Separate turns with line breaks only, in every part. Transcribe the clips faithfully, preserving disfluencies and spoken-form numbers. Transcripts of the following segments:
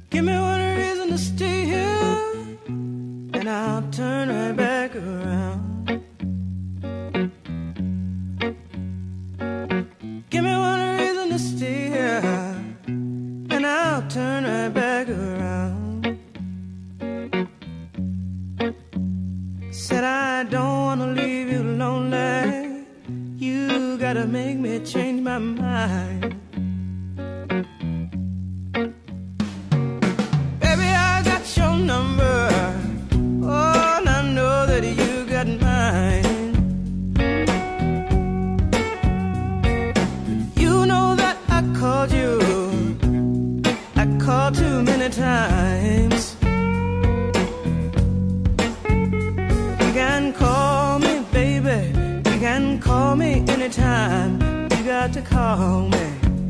Give me one reason to stay here, and I'll turn right back around. Give me one reason to stay here, and I'll turn right back around. Said I don't wanna leave you lonely. You gotta make me change my mind. Baby, I got your number. Oh, and I know that you got mine. You know that I called you. I called too many times. You can call me, baby. You can call me anytime. You got to call me.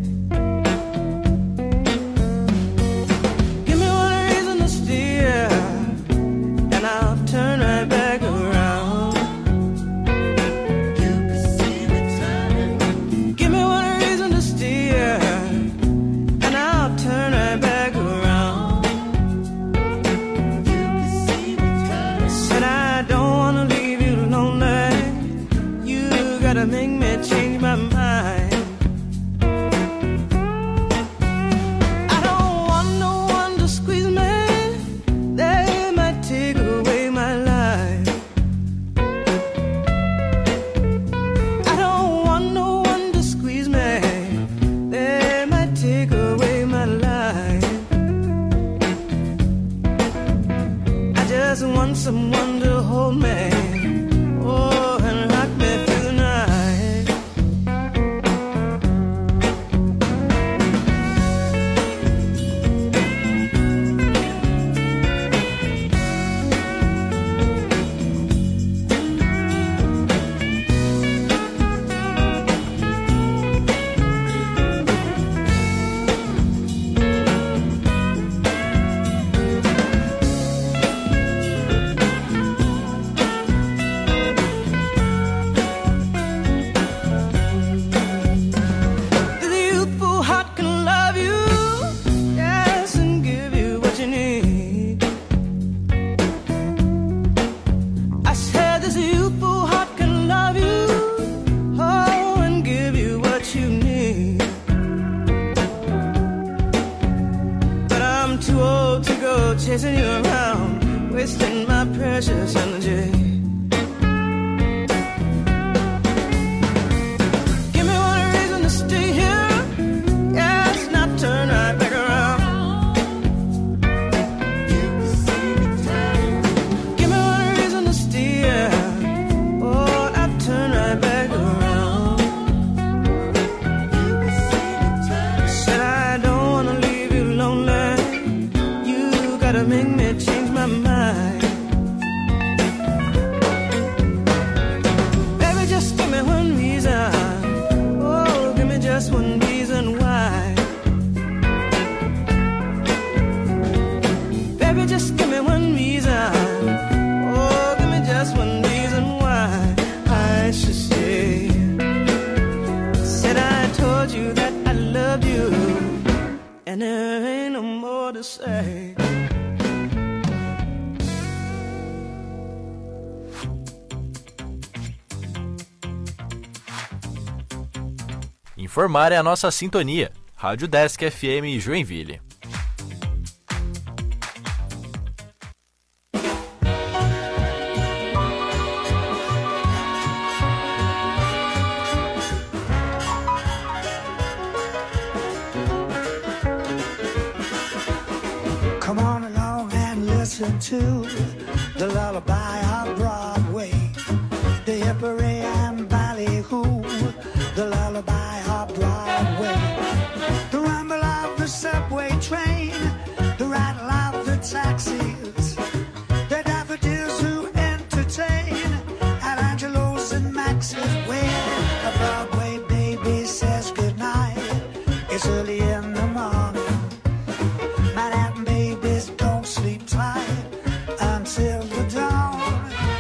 Give me one reason to steer, and I'll turn right back around. You can see me turning. Give me one reason to steer, and I'll turn right back around. You can see me turning. Said I don't wanna leave you lonely. You gotta make me change my mind. I don't want no one to squeeze me. They might take away my life. I don't want no one to squeeze me. They might take away my life. I just want someone to hold me. Oh, and rock me through the night. The youthful heart can love you, yes, and give you what you need. I said this youthful heart can love you, oh, and give you what you need. But I'm too old to go chasing you around, wasting my precious energy. Give me one reason to stay here, yes, not turn right back around. Give me one reason to stay here, oh, not turn right back around. Said I don't wanna leave you lonely. You gotta make me change my mind. Baby, just give me one reason. Oh, give me just one reason why. Baby, just give me one reason. Oh, give me just one reason why I should stay. Said I told you that I loved you, and there ain't no more to say.
Informar é a nossa sintonia. Rádio Desk F M Joinville.
Come on along and listen to the lullaby of Broadway, the hippery and ballyhoo, the lullaby of Broadway, the rumble of the subway train, the rattle of the taxis, the daffodils who entertain at Angelo's and Max's wedding. A Broadway baby says goodnight. It's early in the morning. Manhattan babies don't sleep tight until the dawn.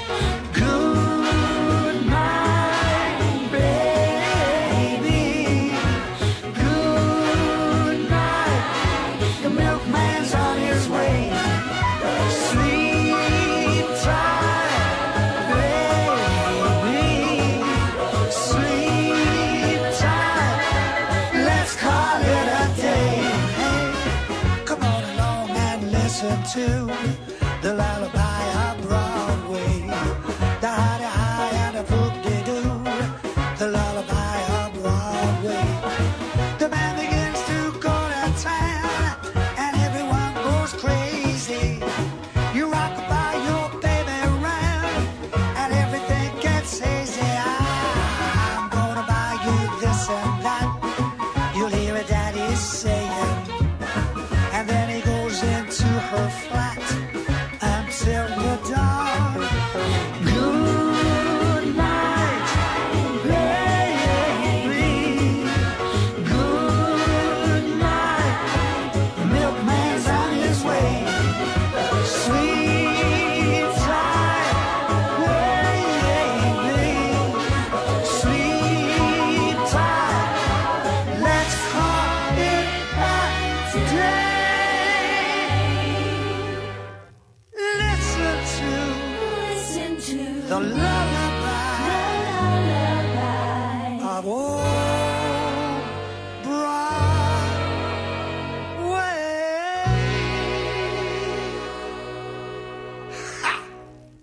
listen to the lullaby of Broadway. The hidey-high and the poop-de-doo, the lullaby of Broadway. The band begins to go to town, and everyone goes crazy. You rock by your baby around, and everything gets hazy. I'm gonna buy you this and that, you'll hear a daddy saying. And then he goes into her flat until the dawn. Good night, baby. Good night. The milkman's on his way. Sweet time, baby. Sweet time. Let's call it a day. The lullaby of old Broadway. Ha!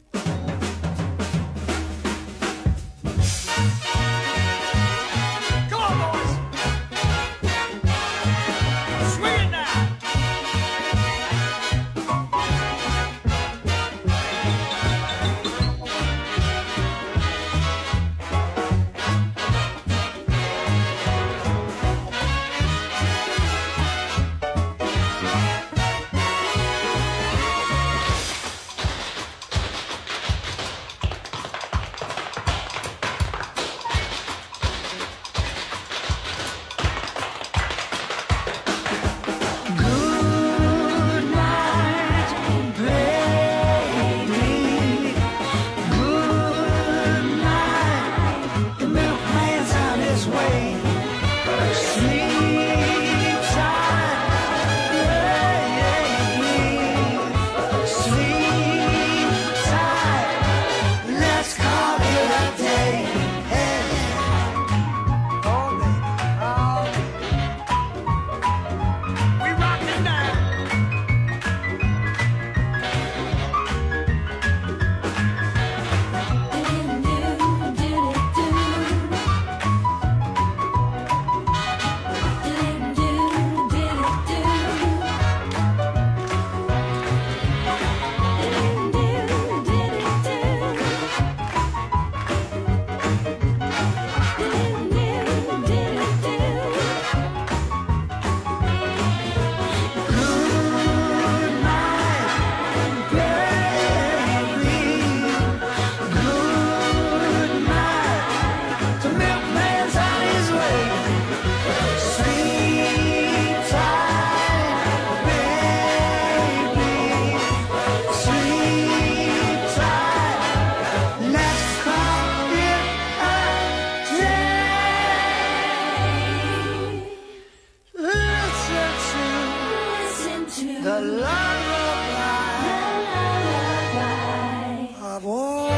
Come on, boys. Swing it now. The lullaby of old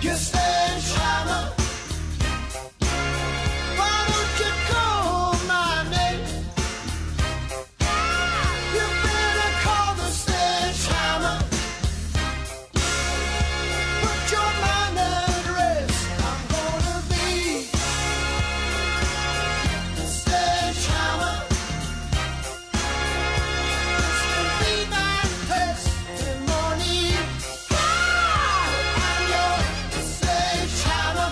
You stay summer. Why don't you call my name? You better call the sledgehammer. Put your mind at rest. I'm gonna be the sledgehammer. This will be my testimony. I'm your sledgehammer.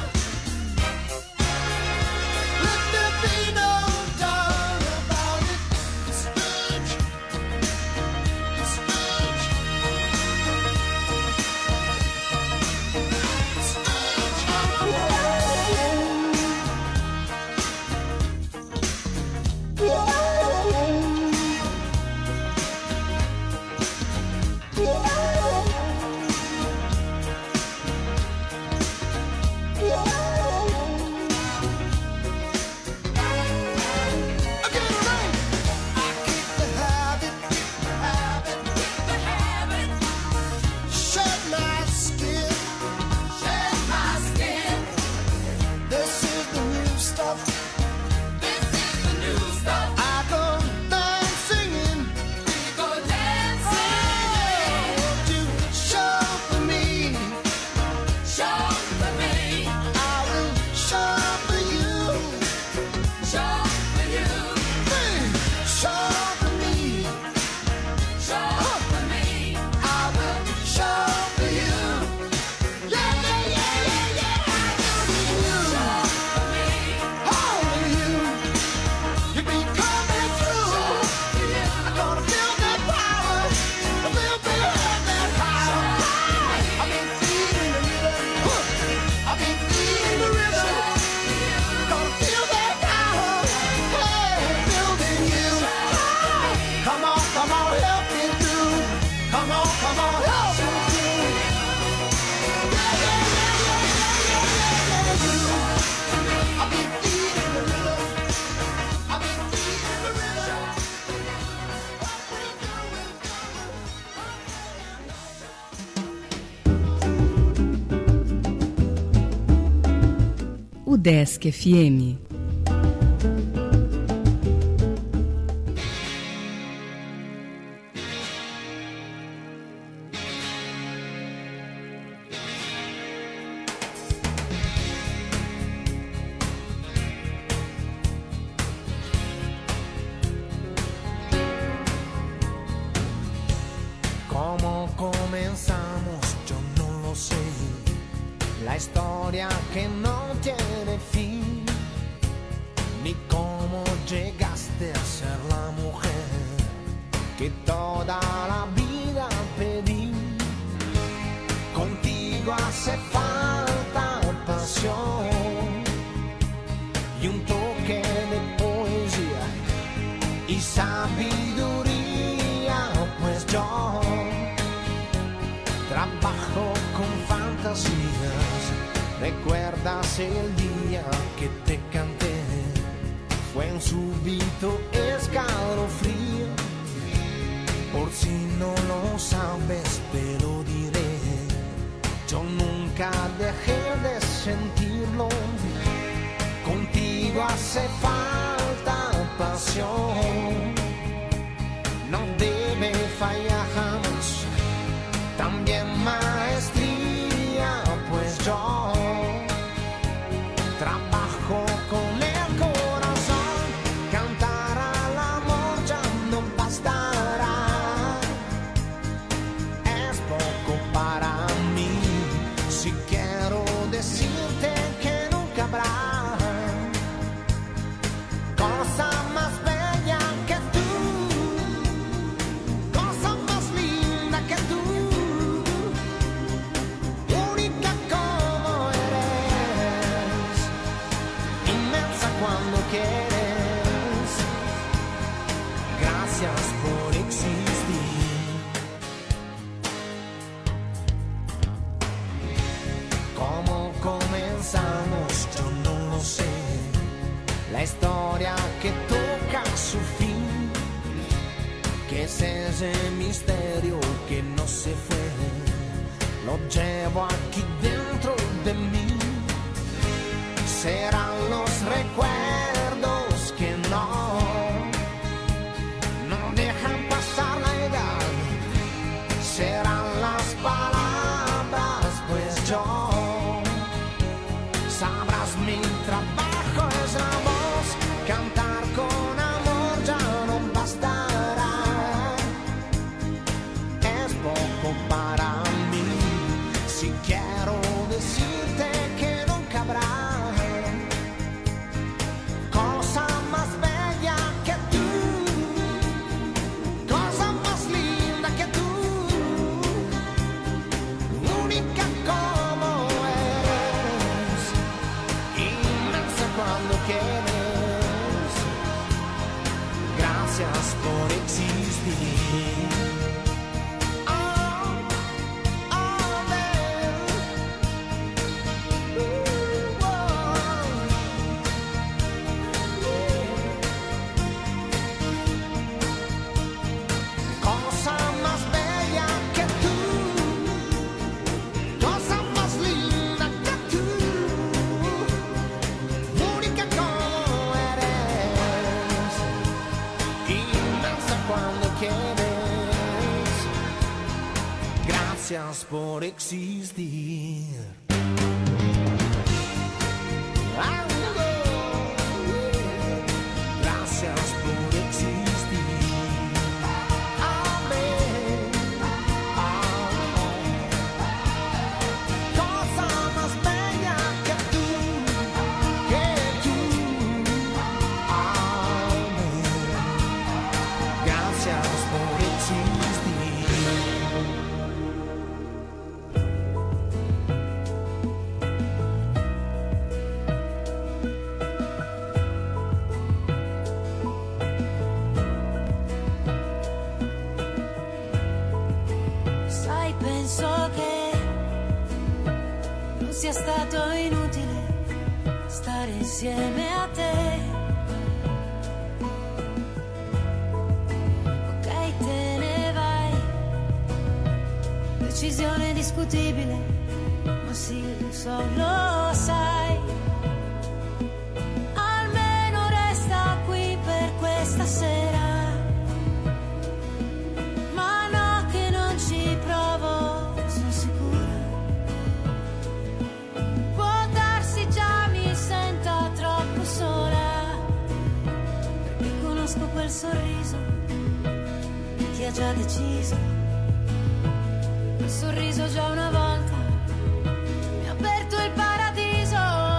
Let there be no doubt about it. The sledge, the sledge, the shed my skin. Shed my skin. This is the new stuff. This is the new stuff. I go dancing. We go dancing. To show for me. Show for me. I will show for you. Show for you. Show for me. Show for me. I will show for you. Yeah, yeah, yeah, yeah, yeah. Show for me. Only you. You be coming through. I'm gonna feel that power. I will feel that power. I've been feeling the rhythm. I've been feeling the rhythm. Gonna feel that power. Hey, building you. Come on, come on, help me through. Come on, come on, help me through. Yeah, yeah, yeah, yeah, yeah, yeah, yeah. I've been feeling the rhythm. I've been feeling the rhythm. What we do is
O Desk F M.
¿Cómo comenzamos? Yo no lo sé. La historia que no tiene fin. Ni cómo llegaste a ser la mujer que toda la vida pedí. Contigo hace falta pasión y un toque de poesía y sabiduría, pues yo trabajo con fantasías. ¿Recuerdas el día que te canté? Fue un súbito escalofrío. Por si no lo sabes, te lo diré. Yo nunca dejé de sentirlo. Contigo hace falta pasión. No debe fallar jamás. También maestría, pues yo trabajo con el corazón. Cantar al amor ya no bastará. Es poco para mí. Si quiero decirte que nunca habrá cosa más bella que tú, cosa más linda que tú, única como eres, inmensa cuando quieres. Gracias por existir. ¿Cómo comenzamos? Yo no lo sé. La historia que toca su fin, que es ese misterio que no se fue. Lo llevo aquí dentro de serán los recuerdos que no, no dejan pasar la edad, serán las palabras, pues yo, sabrás mi trabajo es la voz, cantar con amor ya no bastará, es poco para mí, si quiero decirte que nunca habrá cosa más bella que tú, cosa más linda que tú, única como eres, inmensa cuando quieres, gracias por existir. Gracias por existir. Gracias por existir. Amén. Cosa más bella que tú, que tú. Amén. Gracias por existir.
Sia stato inutile stare insieme a te. Ok, te ne vai, decisione discutibile, ma sì, lo so, lo sai. Almeno resta qui per questa sera. Ma no, che non ci provo, sono sicura. Sola, perché conosco quel sorriso di chi ha già deciso. Quel sorriso già una volta mi ha aperto il paradiso.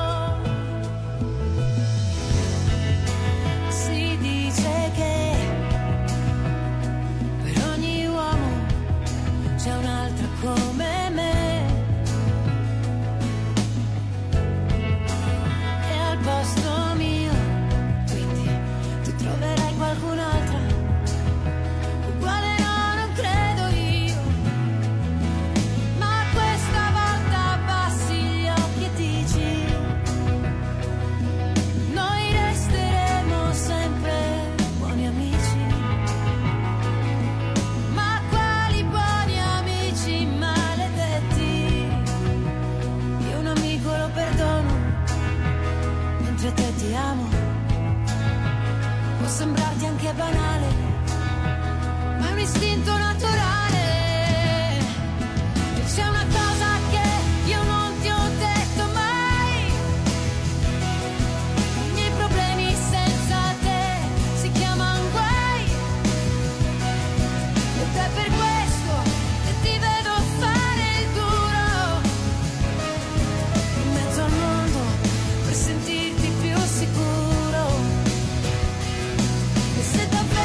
Si dice che per ogni uomo c'è un'altra come me. Posto mio, quindi tu troverai qualcun'altra uguale, no, non credo io, ma questa volta abbassi gli occhi e dici noi resteremo sempre buoni amici. Ma quali buoni amici maledetti, io un amico lo perdono, te ti amo, può sembrarti anche banale, ma è un istinto naturale. E c'è una cosa che io non ti ho detto mai, i miei problemi senza te si chiamano guai, ed è per questo che ti vedo fare il duro in mezzo al mondo per sentirti sicuro. E se davvero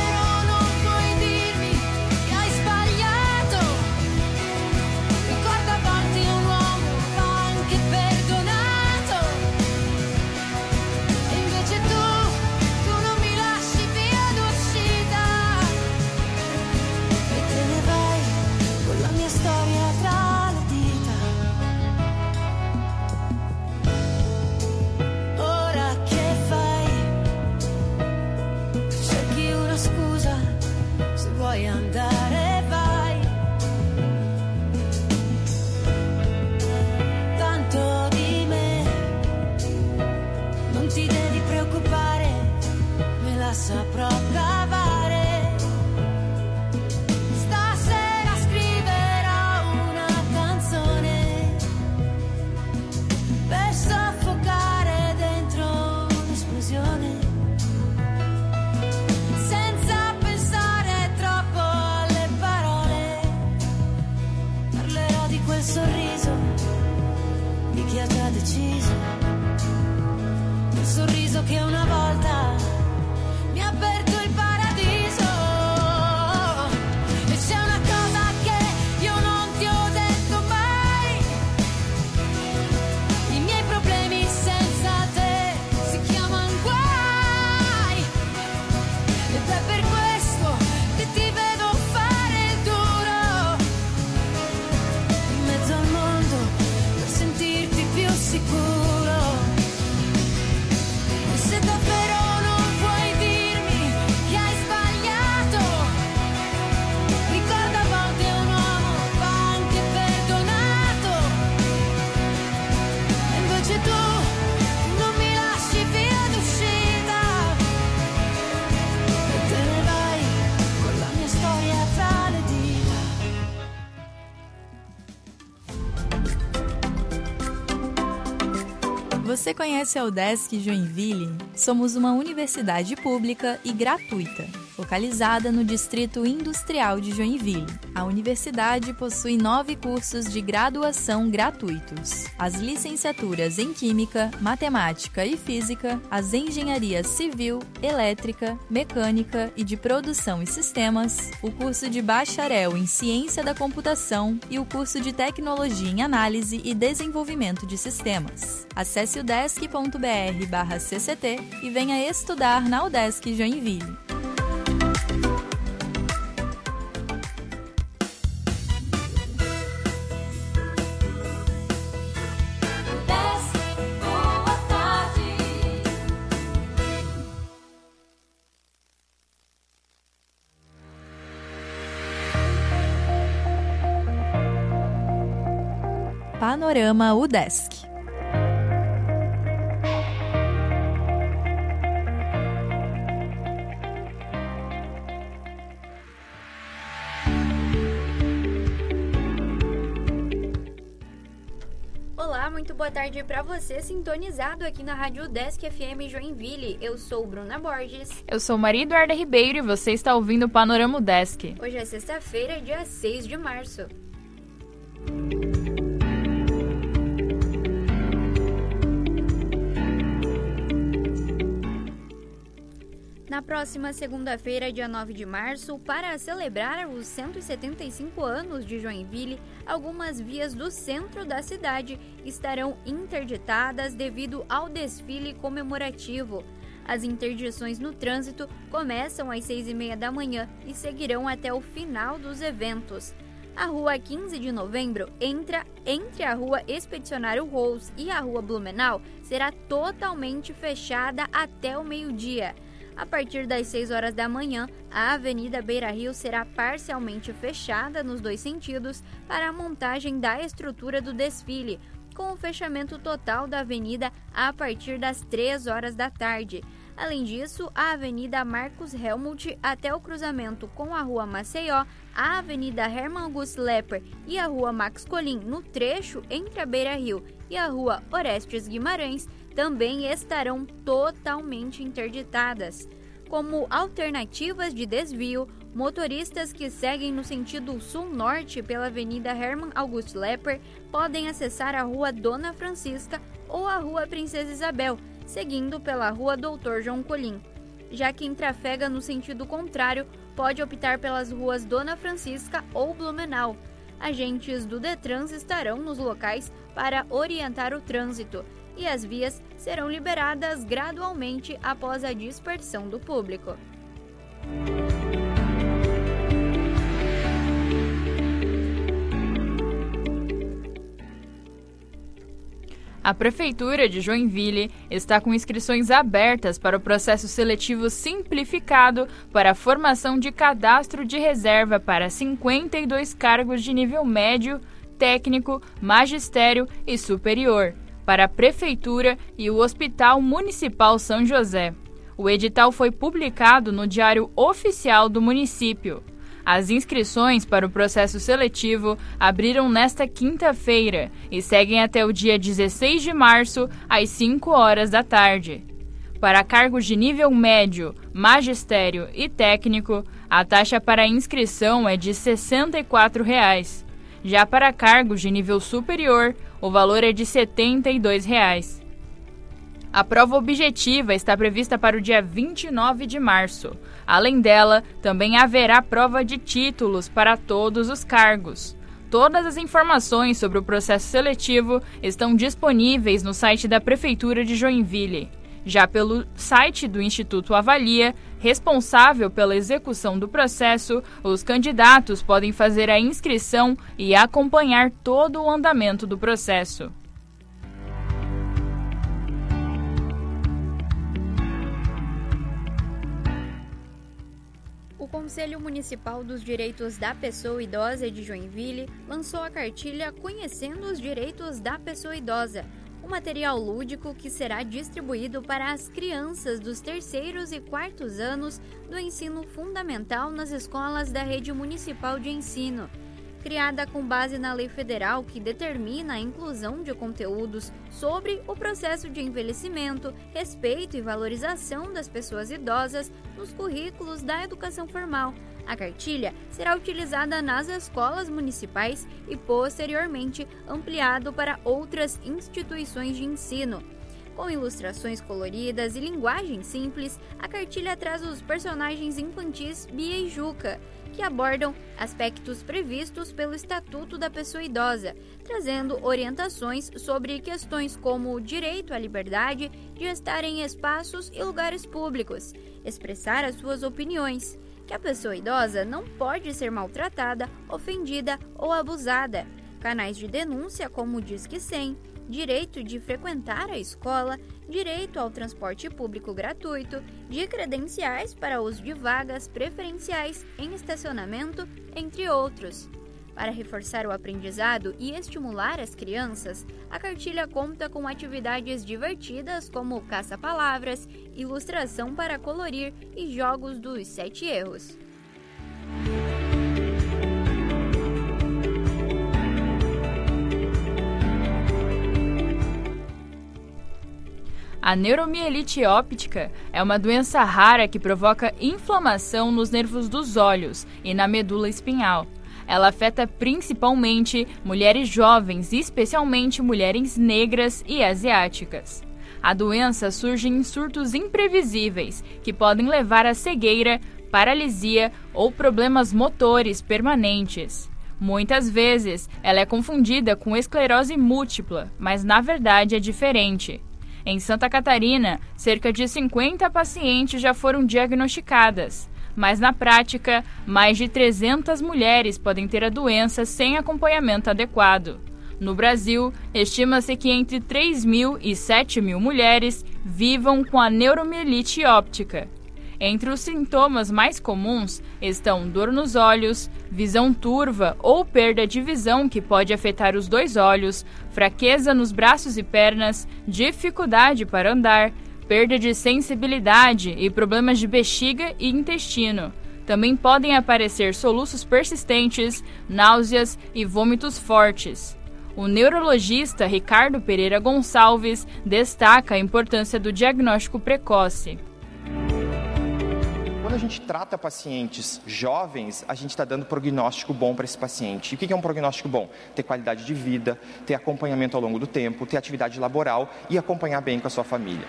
la saprò cavare. Stasera scriverò una canzone per soffocare dentro l'esplosione, senza pensare troppo alle parole. Parlerò di quel sorriso di chi ha già deciso, quel sorriso che una volta mi ha aperto il paradiso. E c'è una cosa che io non ti ho detto mai: i miei problemi senza te si chiamano guai. Ed è per questo che ti vedo fare il duro in mezzo al mondo per sentirti più sicuro. E se davvero non puoi dirmi che hai sbagliato, ricorda, a volte un uomo va anche perdonato. E invece tu non mi lasci via d'uscita e te ne vai con la mia storia tra le dita.
Você conhece a UDESC Joinville? Somos uma universidade pública e gratuita, localizada no Distrito Industrial de Joinville. A universidade possui nove cursos de graduação gratuitos: as licenciaturas em Química, Matemática e Física, as engenharias Civil, Elétrica, Mecânica e de Produção e Sistemas, o curso de Bacharel em Ciência da Computação e o curso de Tecnologia em Análise e Desenvolvimento de Sistemas. Acesse udesc ponto br barra C C T e venha estudar na UDESC Joinville.
Boa tarde.
Panorama UDESC.
Olá, muito boa tarde para você sintonizado aqui na Rádio UDESC F M Joinville. Eu sou Bruna Borges.
Eu sou Maria Eduarda Ribeiro e você está ouvindo o Panorama UDESC.
Hoje é sexta-feira, dia seis de março. Na próxima segunda-feira, dia nove de março, para celebrar os cento e setenta e cinco anos de Joinville, algumas vias do centro da cidade estarão interditadas devido ao desfile comemorativo. As interdições no trânsito começam às seis e meia da manhã e seguirão até o final dos eventos. A Rua quinze de Novembro, entra entre a Rua Expedicionário Rose e a Rua Blumenau, será totalmente fechada até o meio-dia. A partir das seis horas da manhã, a Avenida Beira Rio será parcialmente fechada nos dois sentidos para a montagem da estrutura do desfile, com o fechamento total da avenida a partir das três horas da tarde. Além disso, a Avenida Marcos Helmut até o cruzamento com a Rua Maceió, a Avenida Hermann August Lepper e a Rua Max Colin no trecho entre a Beira Rio e a Rua Orestes Guimarães também estarão totalmente interditadas. Como alternativas de desvio, motoristas que seguem no sentido sul-norte pela Avenida Hermann August Lepper podem acessar a Rua Dona Francisca ou a Rua Princesa Isabel, seguindo pela Rua Doutor João Colim. Já quem trafega no sentido contrário pode optar pelas ruas Dona Francisca ou Blumenau. Agentes do Detrans estarão nos locais para orientar o trânsito e as vias serão liberadas gradualmente após a dispersão do público.
A Prefeitura de Joinville está com inscrições abertas para o processo seletivo simplificado para a formação de cadastro de reserva para cinquenta e dois cargos de nível médio, técnico, magistério e superior, para a Prefeitura e o Hospital Municipal São José. O edital foi publicado no Diário Oficial do município. As inscrições para o processo seletivo abriram nesta quinta-feira e seguem até o dia dezesseis de março, às cinco horas da tarde. Para cargos de nível médio, magistério e técnico, a taxa para inscrição é de sessenta e quatro reais. Já para cargos de nível superior, o valor é de setenta e dois reais. A prova objetiva está prevista para o dia vinte e nove de março. Além dela, também haverá prova de títulos para todos os cargos. Todas as informações sobre o processo seletivo estão disponíveis no site da Prefeitura de Joinville. Já pelo site do Instituto Avalia, responsável pela execução do processo, os candidatos podem fazer a inscrição e acompanhar todo o andamento do processo.
O Conselho Municipal dos Direitos da Pessoa Idosa de Joinville lançou a cartilha Conhecendo os Direitos da Pessoa Idosa, um material lúdico que será distribuído para as crianças dos terceiros e quartos anos do ensino fundamental nas escolas da rede municipal de ensino. Criada com base na lei federal que determina a inclusão de conteúdos sobre o processo de envelhecimento, respeito e valorização das pessoas idosas nos currículos da educação formal, a cartilha será utilizada nas escolas municipais e, posteriormente, ampliado para outras instituições de ensino. Com ilustrações coloridas e linguagem simples, a cartilha traz os personagens infantis Bia e Juca, que abordam aspectos previstos pelo Estatuto da Pessoa Idosa, trazendo orientações sobre questões como o direito à liberdade de estar em espaços e lugares públicos, expressar as suas opiniões, que a pessoa idosa não pode ser maltratada, ofendida ou abusada, canais de denúncia como o Disque cem, direito de frequentar a escola, direito ao transporte público gratuito, de credenciais para uso de vagas preferenciais em estacionamento, entre outros. Para reforçar o aprendizado e estimular as crianças, a cartilha conta com atividades divertidas como caça-palavras, ilustração para colorir e jogos dos sete erros.
A neuromielite óptica é uma doença rara que provoca inflamação nos nervos dos olhos e na medula espinhal. Ela afeta principalmente mulheres jovens, especialmente mulheres negras e asiáticas. A doença surge em surtos imprevisíveis, que podem levar à cegueira, paralisia ou problemas motores permanentes. Muitas vezes, ela é confundida com esclerose múltipla, mas na verdade é diferente. Em Santa Catarina, cerca de cinquenta pacientes já foram diagnosticadas, mas na prática, mais de trezentas mulheres podem ter a doença sem acompanhamento adequado. No Brasil, estima-se que entre três mil e sete mil mulheres vivam com a neuromielite óptica. Entre os sintomas mais comuns estão dor nos olhos, visão turva ou perda de visão que pode afetar os dois olhos, fraqueza nos braços e pernas, dificuldade para andar, perda de sensibilidade e problemas de bexiga e intestino. Também podem aparecer soluços persistentes, náuseas e vômitos fortes. O neurologista Ricardo Pereira Gonçalves destaca a importância do diagnóstico precoce.
Quando a gente trata pacientes jovens, a gente está dando prognóstico bom para esse paciente. E o que é um prognóstico bom? Ter qualidade de vida, ter acompanhamento ao longo do tempo, ter atividade laboral e acompanhar bem com a sua família.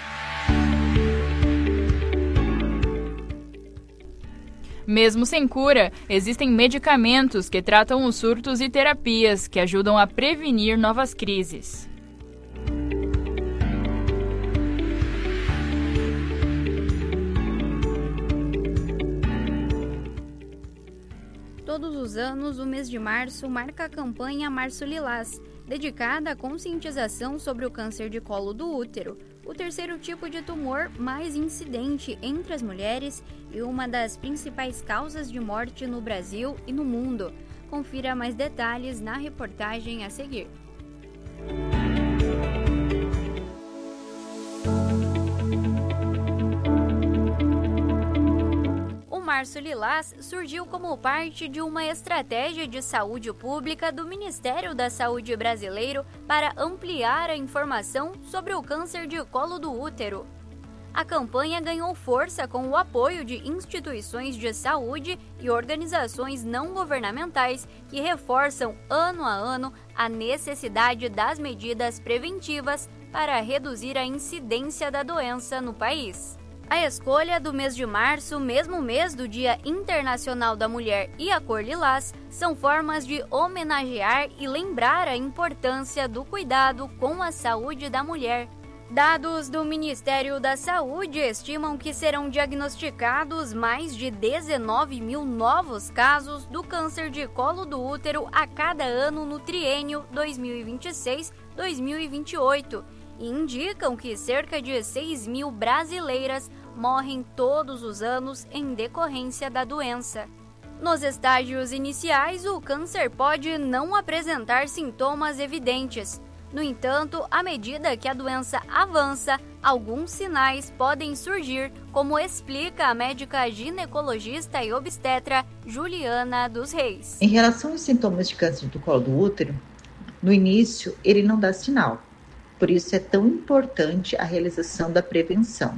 Mesmo sem cura, existem medicamentos que tratam os surtos e terapias que ajudam a prevenir novas crises.
Todos os anos, o mês de março marca a campanha Março Lilás, dedicada à conscientização sobre o câncer de colo do útero, o terceiro tipo de tumor mais incidente entre as mulheres e uma das principais causas de morte no Brasil e no mundo. Confira mais detalhes na reportagem a seguir. Março Lilás surgiu como parte de uma estratégia de saúde pública do Ministério da Saúde brasileiro para ampliar a informação sobre o câncer de colo do útero. A campanha ganhou força com o apoio de instituições de saúde e organizações não governamentais que reforçam ano a ano a necessidade das medidas preventivas para reduzir a incidência da doença no país. A escolha do mês de março, mesmo mês do Dia Internacional da Mulher, e a cor lilás são formas de homenagear e lembrar a importância do cuidado com a saúde da mulher. Dados do Ministério da Saúde estimam que serão diagnosticados mais de dezenove mil novos casos do câncer de colo do útero a cada ano no triênio dois mil e vinte e seis a dois mil e vinte e oito e indicam que cerca de seis mil brasileiras morrem todos os anos em decorrência da doença. Nos estágios iniciais, o câncer pode não apresentar sintomas evidentes. No entanto, à medida que a doença avança, alguns sinais podem surgir, como explica a médica ginecologista e obstetra Juliana dos Reis.
Em relação aos sintomas de câncer do colo do útero, no início ele não dá sinal. Por isso é tão importante a realização da prevenção.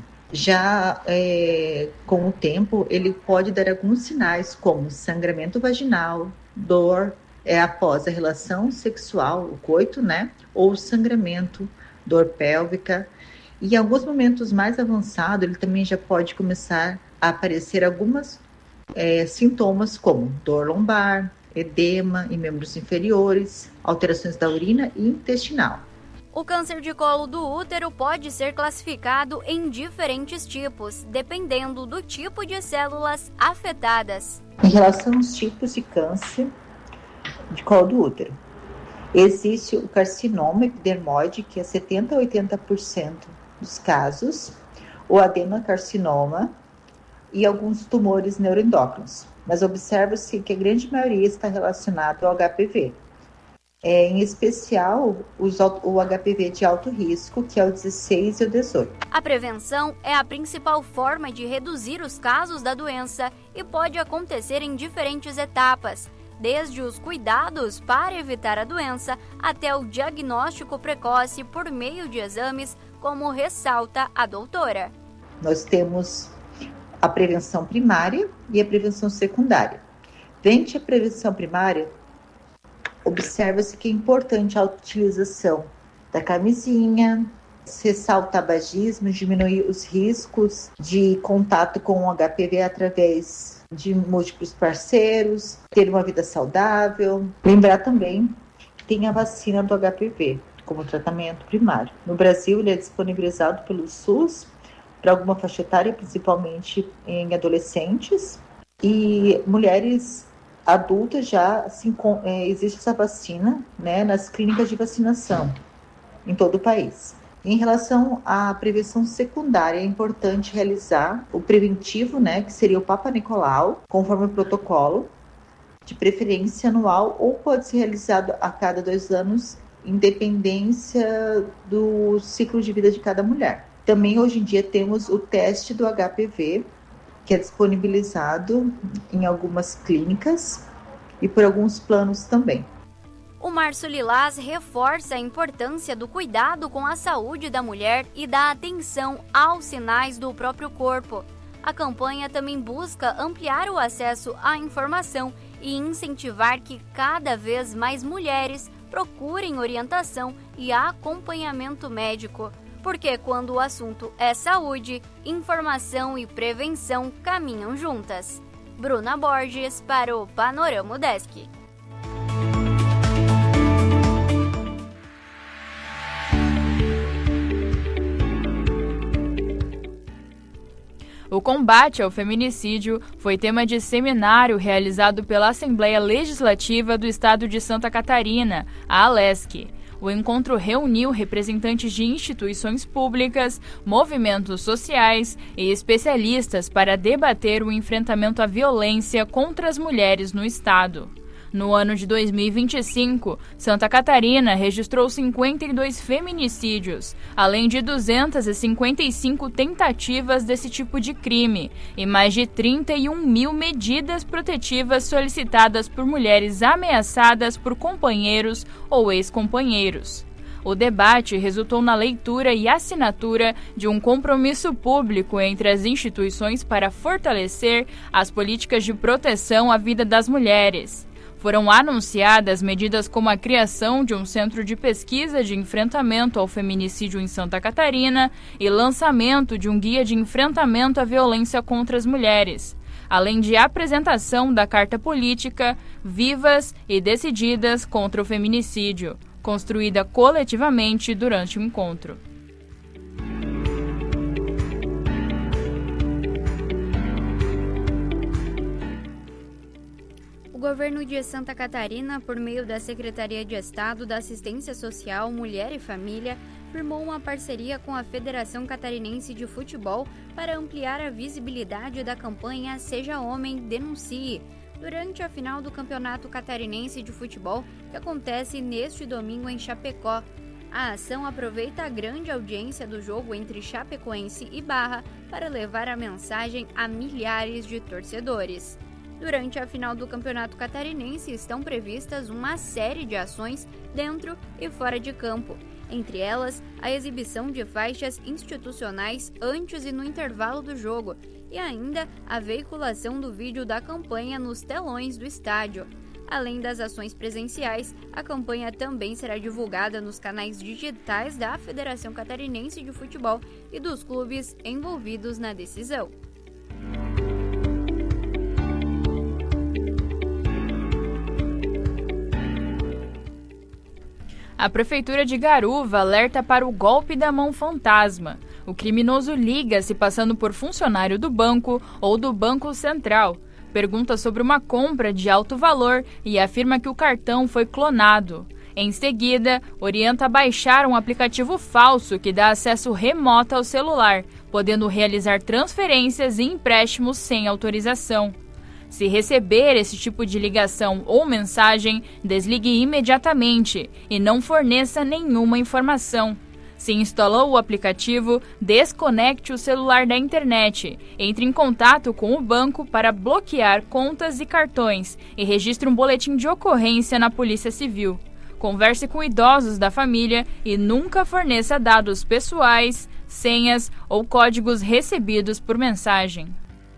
Já é, com o tempo, ele pode dar alguns sinais como sangramento vaginal, dor, é após a relação sexual, o coito, né? Ou sangramento, dor pélvica. E em alguns momentos mais avançados, ele também já pode começar a aparecer alguns é, sintomas como dor lombar, edema em membros inferiores, alterações da urina e intestinal.
O câncer de colo do útero pode ser classificado em diferentes tipos, dependendo do tipo de células afetadas.
Em relação aos tipos de câncer de colo do útero, existe o carcinoma epidermoide, que é setenta a oitenta por cento dos casos, o adenocarcinoma e alguns tumores neuroendócrinos. Mas observa-se que a grande maioria está relacionado ao H P V. É, em especial, os, o H P V de alto risco, que é o dezesseis e o dezoito.
A prevenção é a principal forma de reduzir os casos da doença e pode acontecer em diferentes etapas, desde os cuidados para evitar a doença até o diagnóstico precoce por meio de exames, como ressalta a doutora.
Nós temos a prevenção primária e a prevenção secundária. Frente à prevenção primária, observa-se que é importante a utilização da camisinha, cessar o tabagismo, diminuir os riscos de contato com o H P V através de múltiplos parceiros, ter uma vida saudável. Lembrar também que tem a vacina do H P V como tratamento primário. No Brasil, ele é disponibilizado pelo SUS para alguma faixa etária, principalmente em adolescentes e mulheres adultas. Já assim, é, existe essa vacina, né, nas clínicas de vacinação em todo o país. Em relação à prevenção secundária, é importante realizar o preventivo, né, que seria o Papa Nicolau, conforme o protocolo, de preferência anual, ou pode ser realizado a cada dois anos, independência do ciclo de vida de cada mulher. Também, hoje em dia, temos o teste do H P V, que é disponibilizado em algumas clínicas e por alguns planos também.
O Março Lilás reforça a importância do cuidado com a saúde da mulher e da atenção aos sinais do próprio corpo. A campanha também busca ampliar o acesso à informação e incentivar que cada vez mais mulheres procurem orientação e acompanhamento médico. Porque quando o assunto é saúde, informação e prevenção caminham juntas. Bruna Borges para o Panorama Desk.
O combate ao feminicídio foi tema de seminário realizado pela Assembleia Legislativa do Estado de Santa Catarina, a ALESC. O encontro reuniu representantes de instituições públicas, movimentos sociais e especialistas para debater o enfrentamento à violência contra as mulheres no Estado. No ano de dois mil e vinte e cinco, Santa Catarina registrou cinquenta e dois feminicídios, além de duzentas e cinquenta e cinco tentativas desse tipo de crime e mais de trinta e um mil medidas protetivas solicitadas por mulheres ameaçadas por companheiros ou ex-companheiros. O debate resultou na leitura e assinatura de um compromisso público entre as instituições para fortalecer as políticas de proteção à vida das mulheres. Foram anunciadas medidas como a criação de um centro de pesquisa de enfrentamento ao feminicídio em Santa Catarina e lançamento de um guia de enfrentamento à violência contra as mulheres, além de apresentação da Carta Política Vivas e Decididas contra o Feminicídio, construída coletivamente durante o encontro.
O governo de Santa Catarina, por meio da Secretaria de Estado da Assistência Social, Mulher e Família, firmou uma parceria com a Federação Catarinense de Futebol para ampliar a visibilidade da campanha Seja Homem, Denuncie, durante a final do Campeonato Catarinense de Futebol, que acontece neste domingo em Chapecó. A ação aproveita a grande audiência do jogo entre Chapecoense e Barra para levar a mensagem a milhares de torcedores. Durante a final do Campeonato Catarinense estão previstas uma série de ações dentro e fora de campo, entre elas a exibição de faixas institucionais antes e no intervalo do jogo, e ainda a veiculação do vídeo da campanha nos telões do estádio. Além das ações presenciais, a campanha também será divulgada nos canais digitais da Federação Catarinense de Futebol e dos clubes envolvidos na decisão.
A Prefeitura de Garuva alerta para o golpe da mão fantasma. O criminoso liga se passando por funcionário do banco ou do Banco Central, pergunta sobre uma compra de alto valor e afirma que o cartão foi clonado. Em seguida, orienta a baixar um aplicativo falso que dá acesso remoto ao celular, podendo realizar transferências e empréstimos sem autorização. Se receber esse tipo de ligação ou mensagem, desligue imediatamente e não forneça nenhuma informação. Se instalou o aplicativo, desconecte o celular da internet, entre em contato com o banco para bloquear contas e cartões e registre um boletim de ocorrência na Polícia Civil. Converse com idosos da família e nunca forneça dados pessoais, senhas ou códigos recebidos por mensagem.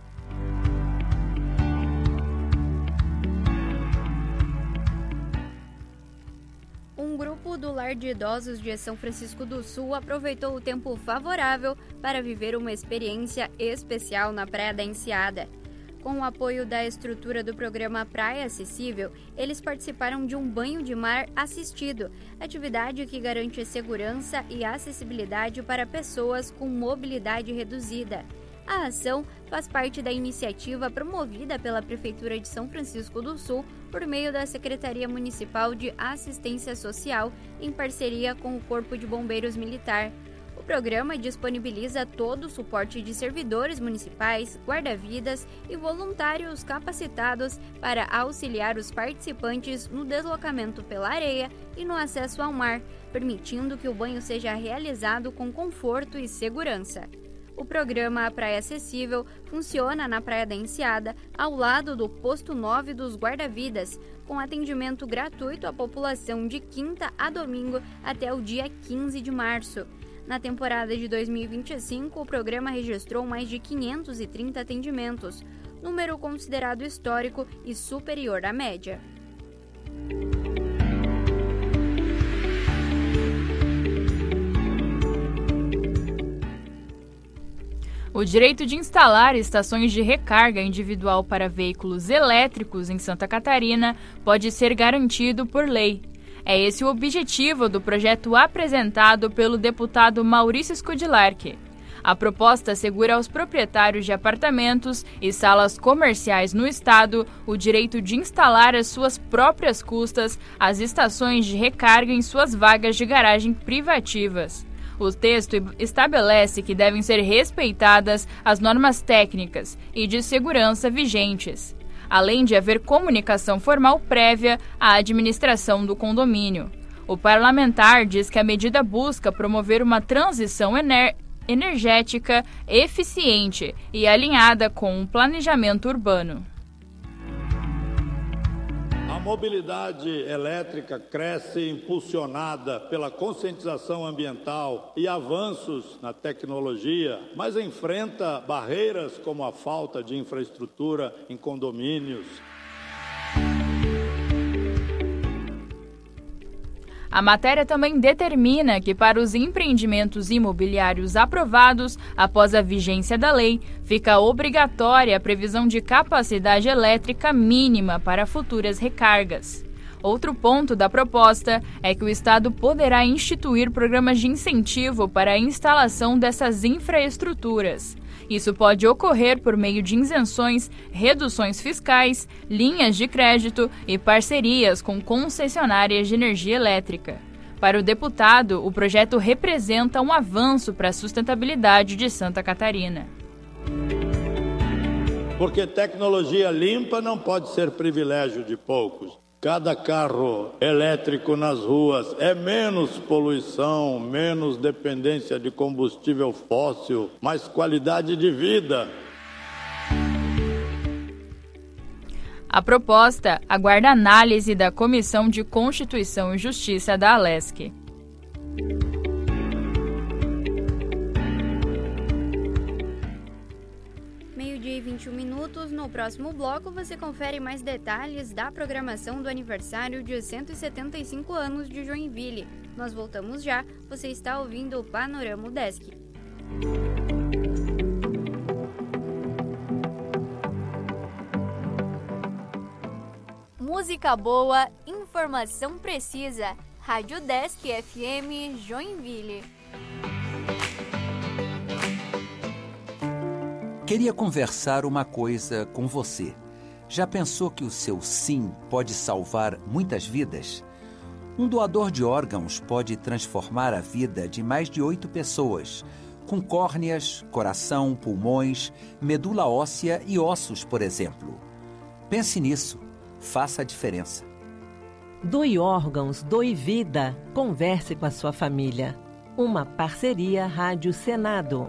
Um grupo do Lar de Idosos de São Francisco do Sul aproveitou o tempo favorável para viver uma experiência especial na Praia da Enseada. Com o apoio da estrutura do programa Praia Acessível, eles participaram de um banho de mar assistido, atividade que garante segurança e acessibilidade para pessoas com mobilidade reduzida. A ação faz parte da iniciativa promovida pela Prefeitura de São Francisco do Sul por meio da Secretaria Municipal de Assistência Social, em parceria com o Corpo de Bombeiros Militar. O programa disponibiliza todo o suporte de servidores municipais, guarda-vidas e voluntários capacitados para auxiliar os participantes no deslocamento pela areia e no acesso ao mar, permitindo que o banho seja realizado com conforto e segurança. O programa Praia Acessível funciona na Praia da Enseada, ao lado do Posto nove dos Guarda-Vidas, com atendimento gratuito à população de quinta a domingo até o dia quinze de março. Na temporada de dois mil e vinte e cinco, o programa registrou mais de quinhentos e trinta atendimentos, número considerado histórico e superior à média.
O direito de instalar estações de recarga individual para veículos elétricos em Santa Catarina pode ser garantido por lei. É esse o objetivo do projeto apresentado pelo deputado Maurício Skudilarki. A proposta assegura aos proprietários de apartamentos e salas comerciais no estado o direito de instalar às suas próprias custas as estações de recarga em suas vagas de garagem privativas. O texto estabelece que devem ser respeitadas as normas técnicas e de segurança vigentes. além de haver comunicação formal prévia à administração do condomínio. O parlamentar diz que a medida busca promover uma transição ener- energética eficiente e alinhada com o planejamento urbano.
A mobilidade elétrica cresce impulsionada pela conscientização ambiental e avanços na tecnologia, mas enfrenta barreiras como a falta de infraestrutura em condomínios.
A matéria também determina que, para os empreendimentos imobiliários aprovados após a vigência da lei, fica obrigatória a previsão de capacidade elétrica mínima para futuras recargas. Outro ponto da proposta é que o Estado poderá instituir programas de incentivo para a instalação dessas infraestruturas. Isso pode ocorrer por meio de isenções, reduções fiscais, linhas de crédito e parcerias com concessionárias de energia elétrica. Para o deputado, o projeto representa um avanço para a sustentabilidade de Santa Catarina.
Porque tecnologia limpa não pode ser privilégio de poucos. Cada carro elétrico nas ruas é menos poluição, menos dependência de combustível fóssil, mais qualidade de vida.
A proposta aguarda análise da Comissão de Constituição e Justiça da Alesc.
meio-dia e vinte e um minutos. No próximo bloco você confere mais detalhes da programação do aniversário de cento e setenta e cinco anos de Joinville. Nós voltamos já. Você está ouvindo o Panorama Udesc.
Música boa, informação precisa. Rádio Udesc F M Joinville.
Queria conversar uma coisa com você. Já pensou que o seu sim pode salvar muitas vidas? Um doador de órgãos pode transformar a vida de mais de oito pessoas, com córneas, coração, pulmões, medula óssea e ossos, por exemplo. Pense nisso. Faça a diferença.
Doe órgãos, doe vida. Converse com a sua família. Uma parceria Rádio Senado.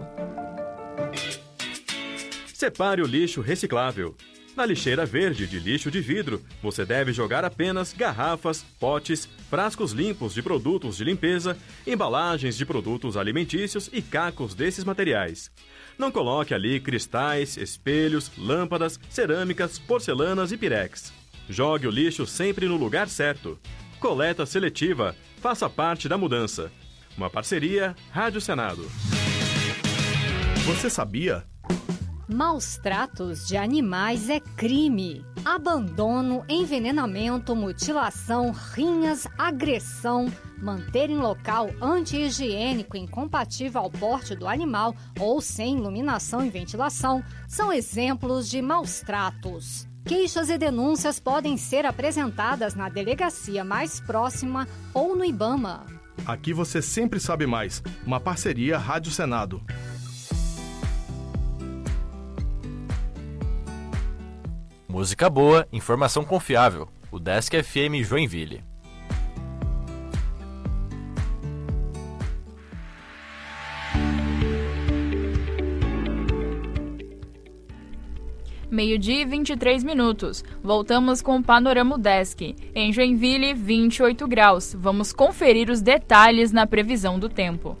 Separe o lixo reciclável. Na lixeira verde de lixo de vidro, você deve jogar apenas garrafas, potes, frascos limpos de produtos de limpeza, embalagens de produtos alimentícios e cacos desses materiais. Não coloque ali cristais, espelhos, lâmpadas, cerâmicas, porcelanas e pirex. Jogue o lixo sempre no lugar certo. Coleta seletiva. Faça parte da mudança. Uma parceria Rádio Senado. Você sabia?
Maus tratos de animais é crime. Abandono, envenenamento, mutilação, rinhas, agressão, manter em local anti-higiênico incompatível ao porte do animal ou sem iluminação e ventilação são exemplos de maus tratos. Queixas e denúncias podem ser apresentadas na delegacia mais próxima ou no IBAMA.
Aqui você sempre sabe mais. Uma parceria Rádio Senado.
Música boa, informação confiável. Udesc F M Joinville.
Meio-dia e vinte e três minutos. Voltamos com o Panorama Udesc. Em Joinville, vinte e oito graus. Vamos conferir os detalhes na previsão do tempo.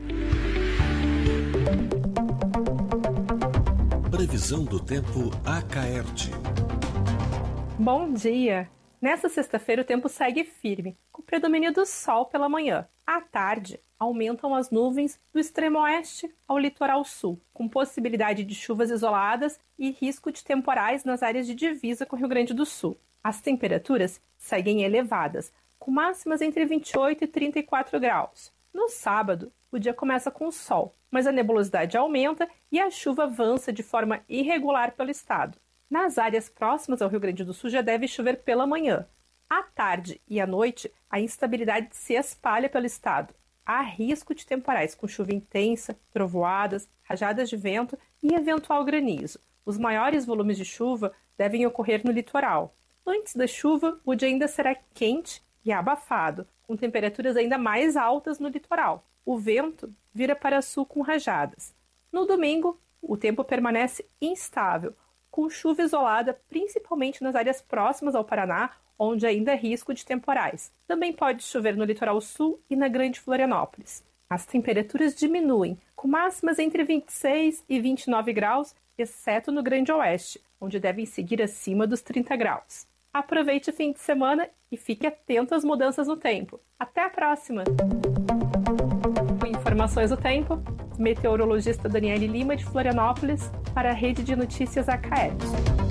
Previsão do tempo Acaerte.
Bom dia! Nesta sexta-feira o tempo segue firme, com predomínio do sol pela manhã. À tarde, aumentam as nuvens do extremo oeste ao litoral sul, com possibilidade de chuvas isoladas e risco de temporais nas áreas de divisa com o Rio Grande do Sul. As temperaturas seguem elevadas, com máximas entre vinte e oito e trinta e quatro graus. No sábado, o dia começa com sol, mas a nebulosidade aumenta e a chuva avança de forma irregular pelo estado. Nas áreas próximas ao Rio Grande do Sul já deve chover pela manhã. À tarde e à noite, a instabilidade se espalha pelo estado. Há risco de temporais com chuva intensa, trovoadas, rajadas de vento e eventual granizo. Os maiores volumes de chuva devem ocorrer no litoral. Antes da chuva, o dia ainda será quente e abafado, com temperaturas ainda mais altas no litoral. O vento vira para sul com rajadas. No domingo, o tempo permanece instável, com chuva isolada principalmente nas áreas próximas ao Paraná, onde ainda há risco de temporais. Também pode chover no litoral sul e na Grande Florianópolis. As temperaturas diminuem, com máximas entre vinte e seis e vinte e nove graus, exceto no Grande Oeste, onde devem seguir acima dos trinta graus. Aproveite o fim de semana e fique atento às mudanças no tempo. Até a próxima! Com informações do tempo, meteorologista Daniele Lima, de Florianópolis, para a Rede de Notícias A K E T.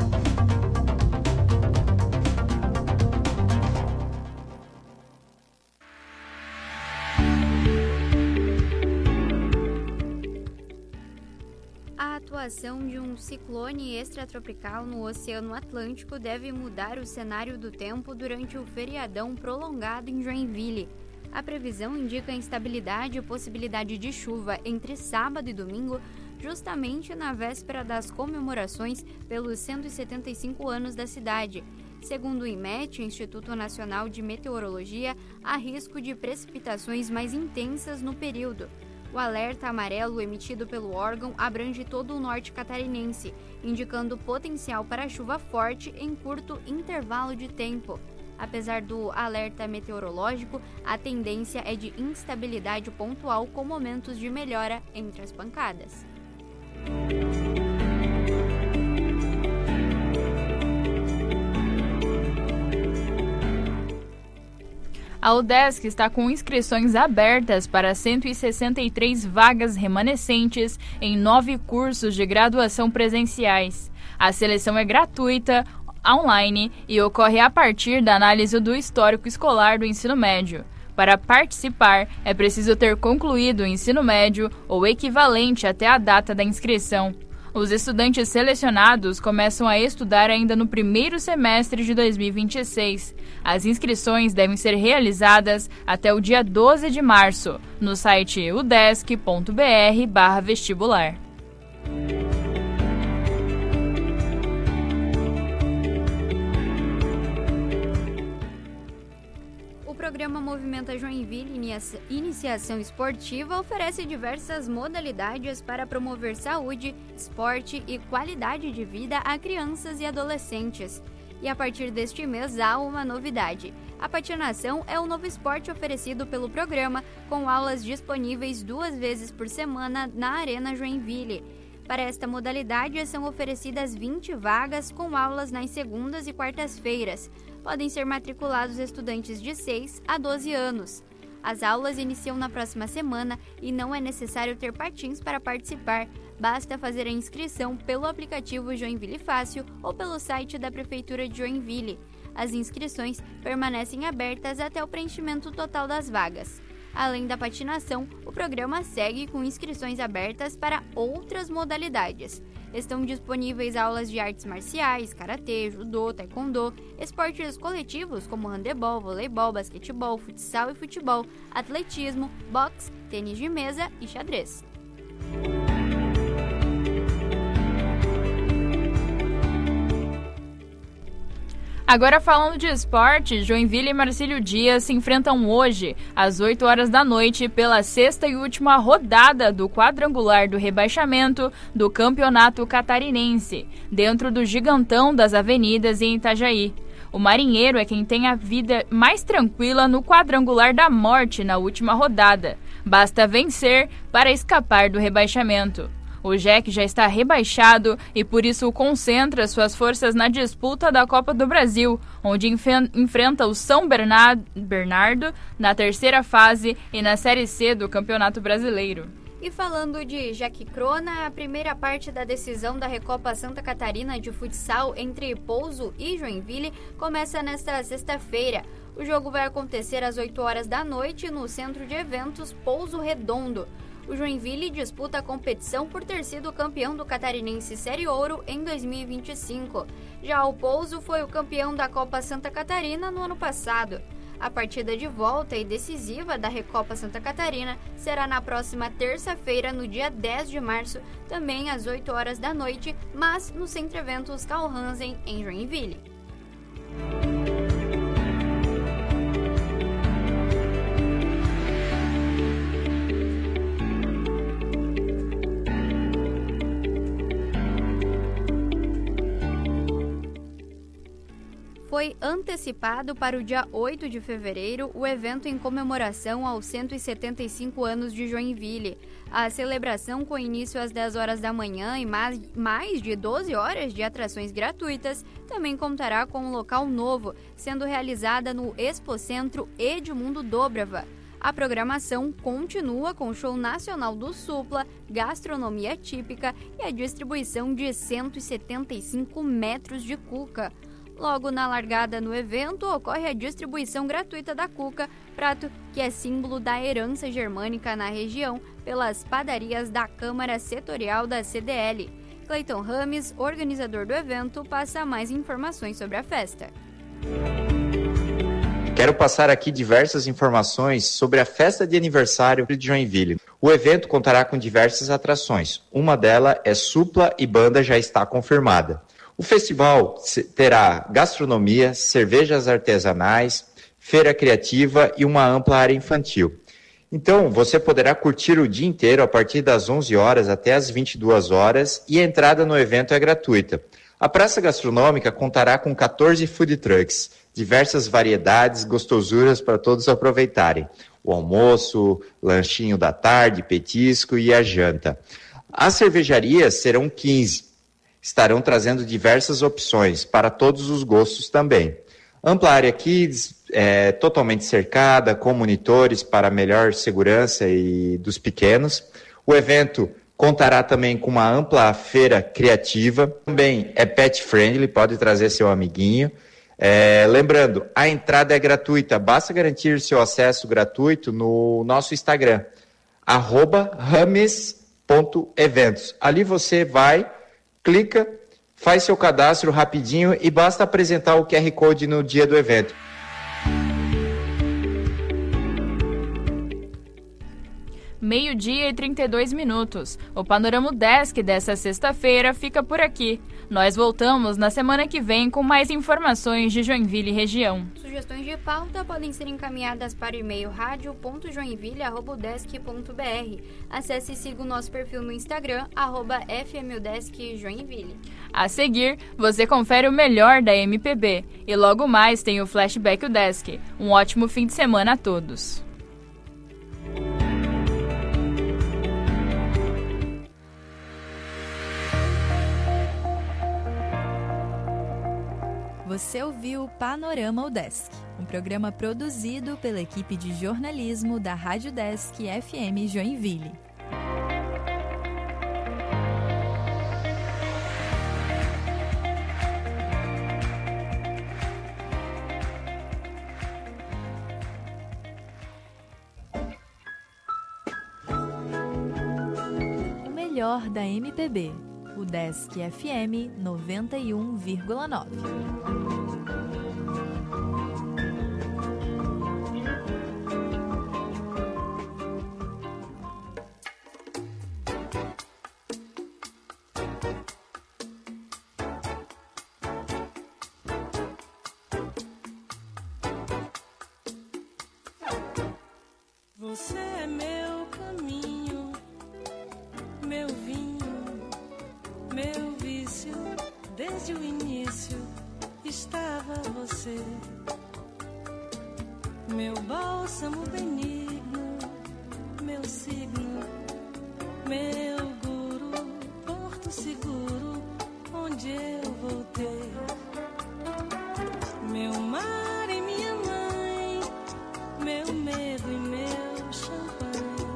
A atuação de um ciclone extratropical no Oceano Atlântico deve mudar o cenário do tempo durante o feriadão prolongado em Joinville. A previsão indica instabilidade e possibilidade de chuva entre sábado e domingo, justamente na véspera das comemorações pelos cento e setenta e cinco anos da cidade. Segundo o IMET, Instituto Nacional de Meteorologia, há risco de precipitações mais intensas no período. O alerta amarelo emitido pelo órgão abrange todo o norte catarinense, indicando potencial para chuva forte em curto intervalo de tempo. Apesar do alerta meteorológico, a tendência é de instabilidade pontual com momentos de melhora entre as pancadas.
A UDESC está com inscrições abertas para cento e sessenta e três vagas remanescentes em nove cursos de graduação presenciais. A seleção é gratuita, online e ocorre a partir da análise do histórico escolar do ensino médio. Para participar, é preciso ter concluído o ensino médio ou equivalente até a data da inscrição. Os estudantes selecionados começam a estudar ainda no primeiro semestre de dois mil e vinte e seis. As inscrições devem ser realizadas até o dia doze de março, no site udesc ponto br barra vestibular.
O programa Movimenta Joinville Iniciação Esportiva oferece diversas modalidades para promover saúde, esporte e qualidade de vida a crianças e adolescentes. E a partir deste mês há uma novidade. A patinação é o novo esporte oferecido pelo programa, com aulas disponíveis duas vezes por semana na Arena Joinville. Para esta modalidade são oferecidas vinte vagas com aulas nas segundas e quartas-feiras. Podem ser matriculados estudantes de seis a doze anos. As aulas iniciam na próxima semana e não é necessário ter patins para participar. Basta fazer a inscrição pelo aplicativo Joinville Fácil ou pelo site da Prefeitura de Joinville. As inscrições permanecem abertas até o preenchimento total das vagas. Além da patinação, o programa segue com inscrições abertas para outras modalidades. Estão disponíveis aulas de artes marciais, karatê, judô, taekwondo, esportes coletivos como handebol, voleibol, basquetebol, futsal e futebol, atletismo, boxe, tênis de mesa e xadrez.
Agora falando de esporte, Joinville e Marcílio Dias se enfrentam hoje, às oito horas da noite, pela sexta e última rodada do quadrangular do rebaixamento do Campeonato Catarinense, dentro do Gigantão das Avenidas em Itajaí. O Marinheiro é quem tem a vida mais tranquila no quadrangular da morte na última rodada. Basta vencer para escapar do rebaixamento. O J E C já está rebaixado e por isso concentra suas forças na disputa da Copa do Brasil, onde enf- enfrenta o São Bernardo, Bernardo na terceira fase e na Série C do Campeonato Brasileiro.
E falando de Jaque Crona, a primeira parte da decisão da Recopa Santa Catarina de futsal entre Pouso e Joinville começa nesta sexta-feira. O jogo vai acontecer às oito horas da noite no Centro de Eventos Pouso Redondo. O Joinville disputa a competição por ter sido campeão do Catarinense Série Ouro em dois mil e vinte e cinco. Já o Pouso foi o campeão da Copa Santa Catarina no ano passado. A partida de volta e decisiva da Recopa Santa Catarina será na próxima terça-feira, no dia dez de março, também às oito horas da noite, mas no Centro Eventos Carl Hansen, em Joinville. Foi antecipado para o dia oito de fevereiro o evento em comemoração aos cento e setenta e cinco anos de Joinville. A celebração, com início às dez horas da manhã e mais, mais de doze horas de atrações gratuitas, também contará com um local novo, sendo realizada no Expocentro Edmundo Dobrava. A programação continua com o show nacional do Supla, gastronomia típica e a distribuição de cento e setenta e cinco metros de cuca. Logo na largada no evento, ocorre a distribuição gratuita da cuca, prato que é símbolo da herança germânica na região, pelas padarias da Câmara Setorial da C D L. Cleiton Rames, organizador do evento, passa mais informações sobre a festa.
Quero passar aqui diversas informações sobre a festa de aniversário de Joinville. O evento contará com diversas atrações. Uma delas é Supla e banda já está confirmada. O festival terá gastronomia, cervejas artesanais, feira criativa e uma ampla área infantil. Então, você poderá curtir o dia inteiro a partir das onze horas até as vinte e duas horas e a entrada no evento é gratuita. A praça gastronômica contará com quatorze food trucks, diversas variedades, gostosuras para todos aproveitarem. O almoço, lanchinho da tarde, petisco e a janta. As cervejarias serão quinze. Estarão trazendo diversas opções para todos os gostos também. Ampla área kids, é, totalmente cercada, com monitores para melhor segurança e dos pequenos. O evento contará também com uma ampla feira criativa. Também é pet friendly, pode trazer seu amiguinho. É, lembrando, a entrada é gratuita, basta garantir seu acesso gratuito no nosso Instagram, arroba rames ponto eventos. Ali você vai... clica, faz seu cadastro rapidinho e basta apresentar o Q R Code no dia do evento.
Meio-dia e trinta e dois minutos. O Panorama Desk dessa sexta-feira fica por aqui. Nós voltamos na semana que vem com mais informações de Joinville e região.
Sugestões de pauta podem ser encaminhadas para o e-mail rádio ponto joinville arroba udesc ponto b r. Acesse e siga o nosso perfil no Instagram, arroba fmudeskjoinville.
A seguir, você confere o melhor da M P B. E logo mais tem o Flashback Udesc. Um ótimo fim de semana a todos.
Você ouviu Panorama Udesc, um programa produzido pela equipe de jornalismo da Rádio Desk F M Joinville. O melhor da M P B. O Desk F M noventa e um vírgula nove.
Você é meu caminho, meu vinho, meu vício. Desde o início estava você, meu bálsamo benigno, meu signo, meu guru, porto seguro, onde eu voltei, meu mar e minha mãe, meu medo e meu champanhe,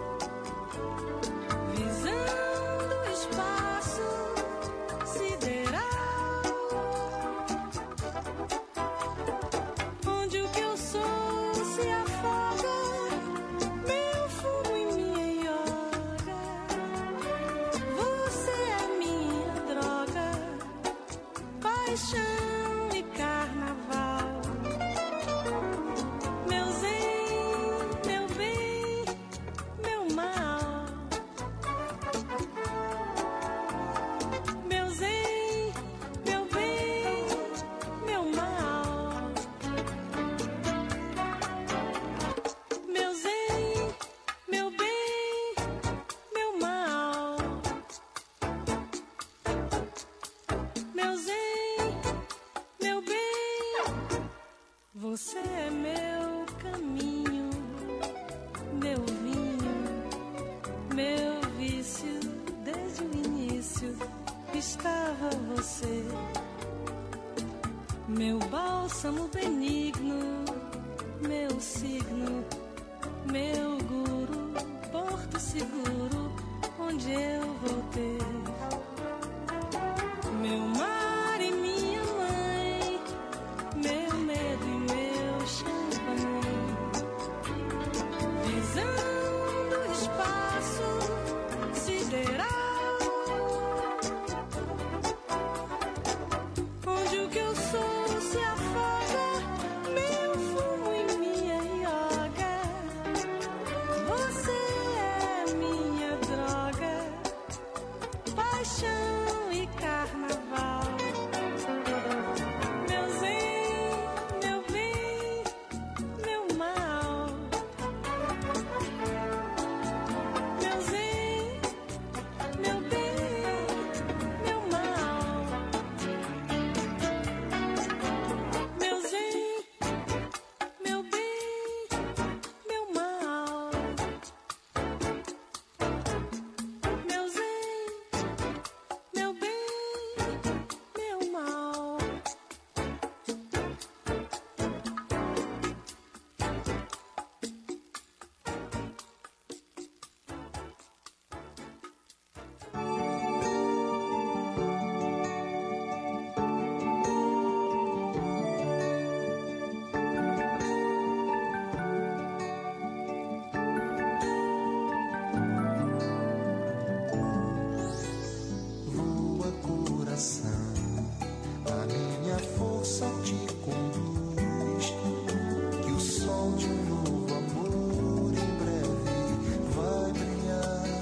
visão do espaço sideral, onde o que eu sou se afoga, meu fumo e minha yoga, você é minha droga, paixão e carnaval. difícil, desde o início estava você, meu bálsamo benigno, meu signo, meu guru, porto seguro, onde eu vou ter meu mar e minha mãe, meu medo e meu champanhe, visão do espaço sideral, onde o que eu sou se afoga, meu fumo e minha yoga. Você é minha droga, paixão e carnaval. Meu zen, meu bem, meu mal. Meu zen, meu bem, meu mal. Meu zen, meu bem, meu mal. Meu zen, meu bem, meu mal.
Voa, coração, a minha força te conduz, que o sol de um novo amor em breve vai brilhar.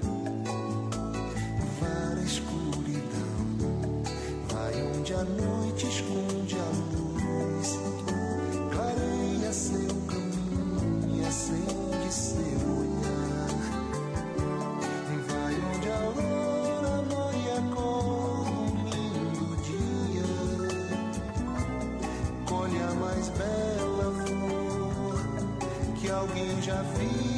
Vá na escuridão, vai onde a noite esconde a luz, clareia seu caminho e acende seu olhar. Vai onde a aurora morre a cor do lindo dia, colhe a mais bela flor que alguém já viu.